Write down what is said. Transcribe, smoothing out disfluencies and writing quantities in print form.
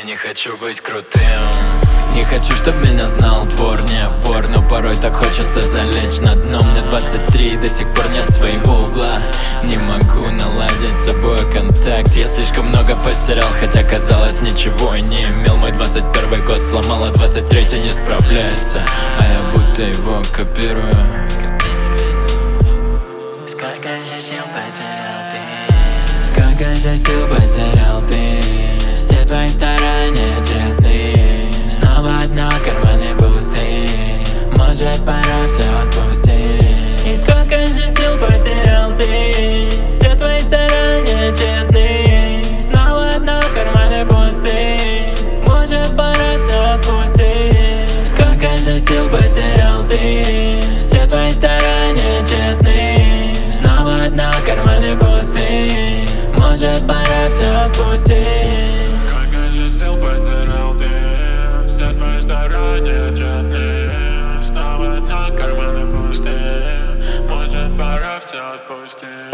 не хочу быть крутым. Не хочу, чтоб меня знал двор, не вор, но порой так хочется залечь на дно. Мне 23, до сих пор нет своего угла. Не могу наладить с собой контакт. Я слишком много потерял, хотя казалось ничего и не имел. Мой 21 год сломал, а 23 не справляется, а я будто его копирую. Сколько же сил потерял ты? Сколько же сил потерял ты? Все твои старания тщетны. Снова дно, карманы пусты. Может, пора все отпустить. И сколько же сил потерял ты? Все твои старания тщетны. Снова дно, карманы пусты. Может, пора все отпустить. Сколько же сил потерял ты? Все твои старания тщетны. Снова дно, карманы пусты. Может, пора все отпустить. Сколько же сил потерял ты? Все твои старания тщетны. Снова дно, карманы пусты. Может, пора все отпустить.